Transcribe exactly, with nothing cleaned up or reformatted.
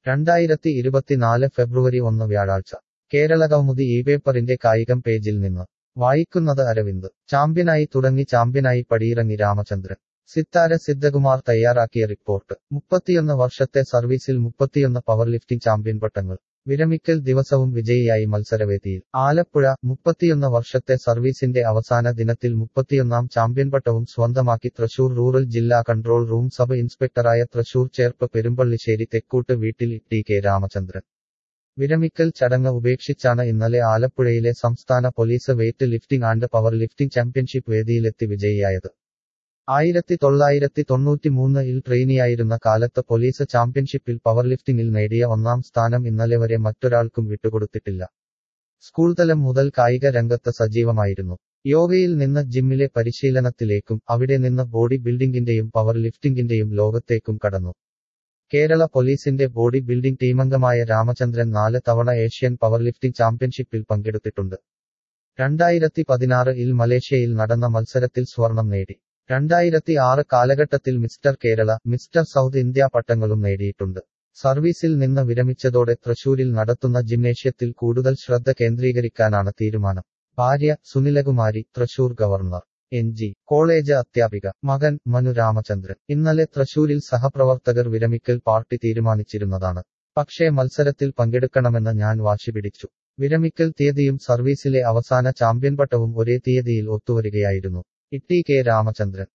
രണ്ടായിരത്തി ഇരുപത്തിനാല് ഫെബ്രുവരി ഒന്ന് വ്യാഴാഴ്ച കേരളകൗമുദി ഈ പേപ്പറിന്റെ കായികം പേജിൽ നിന്ന് വായിക്കുന്നത് അരവിന്ദ് ചാമ്പ്യനായി തുടങ്ങി ചാമ്പ്യനായി പടിയിറങ്ങി രാമചന്ദ്രൻ സിത്താര സിദ്ധകുമാർ തയ്യാറാക്കിയ റിപ്പോർട്ട് മുപ്പത്തിയൊന്ന് വർഷത്തെ സർവീസിൽ മുപ്പത്തിയൊന്ന് പവർലിഫ്റ്റിംഗ് ചാമ്പ്യൻ പട്ടങ്ങൾ വിരമിക്കൽ ദിവസവും വിജയിയായി മത്സരവേദിയിൽ ആലപ്പുഴ മുപ്പത്തിയൊന്ന് വർഷത്തെ സർവീസിന്റെ അവസാന ദിനത്തിൽ മുപ്പത്തിയൊന്നാം ചാമ്പ്യൻ പട്ടവും സ്വന്തമാക്കി തൃശൂർ റൂറൽ ജില്ലാ കൺട്രോൾ റൂം സബ് ഇൻസ്പെക്ടറായ തൃശൂർ ചേർപ്പ് പെരുമ്പള്ളിശ്ശേരി തെക്കൂട്ട് വീട്ടിൽ ടി കെ രാമചന്ദ്രൻ വിരമിക്കൽ ചടങ്ങ് ഉപേക്ഷിച്ചാണ് ഇന്നലെ ആലപ്പുഴയിലെ സംസ്ഥാന police weight lifting and power lifting championship വേദിയിലെത്തി വിജയിയായത് ആയിരത്തി തൊള്ളായിരത്തി തൊണ്ണൂറ്റിമൂന്ന് ഇൽ ട്രെയിനിയായിരുന്ന കാലത്ത് പോലീസ് ചാമ്പ്യൻഷിപ്പിൽ പവർലിഫ്റ്റിംഗിൽ നേടിയ ഒന്നാം സ്ഥാനം ഇന്നലെ വരെ മറ്റൊരാൾക്കും വിട്ടുകൊടുത്തിട്ടില്ല സ്കൂൾ തലം മുതൽ കായിക രംഗത്ത് സജീവമായിരുന്നു യോഗയിൽ നിന്ന് ജിമ്മിലെ പരിശീലനത്തിലേക്കും അവിടെ നിന്ന് ബോഡി ബിൽഡിംഗിന്റെയും പവർ ലിഫ്റ്റിംഗിന്റെയും ലോകത്തേക്കും കടന്നു കേരള പോലീസിന്റെ ബോഡി ബിൽഡിംഗ് ടീമംഗമായ രാമചന്ദ്രൻ നാല് തവണ ഏഷ്യൻ പവർലിഫ്റ്റിംഗ് ചാമ്പ്യൻഷിപ്പിൽ പങ്കെടുത്തിട്ടുണ്ട് രണ്ടായിരത്തി പതിനാറ് ഇൽ മലേഷ്യയിൽ നടന്ന മത്സരത്തിൽ സ്വർണം നേടി രണ്ടായിരത്തി ആറ് കാലഘട്ടത്തിൽ mister Kerala mister south India പട്ടങ്ങളും നേടിയിട്ടുണ്ട് സർവീസിൽ നിന്ന് വിരമിച്ചതോടെ തൃശൂരിൽ നടത്തുന്ന ജിംനേഷ്യത്തിൽ കൂടുതൽ ശ്രദ്ധ കേന്ദ്രീകരിക്കാനാണ് തീരുമാനം ഭാര്യ Sunilakumari Thrissur governor N G college അധ്യാപിക മകൻ മനു രാമചന്ദ്രൻ ഇന്നലെ തൃശൂരിൽ സഹപ്രവർത്തകർ വിരമിക്കൽ പാർട്ടി തീരുമാനിച്ചിരുന്നതാണ് പക്ഷേ മത്സരത്തിൽ പങ്കെടുക്കണമെന്ന് ഞാൻ വാശി പിടിച്ചു വിരമിക്കൽ തീയതിയും സർവീസിലെ അവസാന ചാമ്പ്യൻ പട്ടവും ഒരേ തീയതിയിൽ ഒത്തുവരികയായിരുന്നു ടി കെ രാമചന്ദ്രൻ